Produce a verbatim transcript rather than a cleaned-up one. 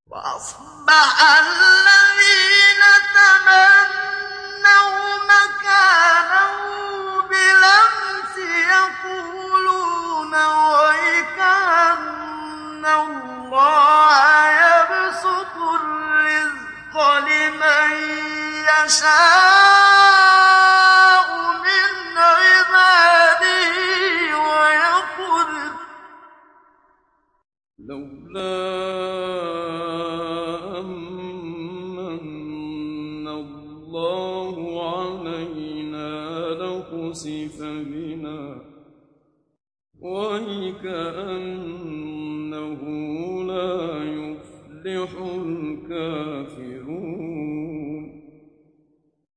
وأصبح الذين تمنوا مكانه بالأمس يقولون ويك أن الله يبسط الرزق لمن يشاء من عباده ويقدر لولا أمن الله علينا لخسف بنا وكأنه لا يفلح الكافرون.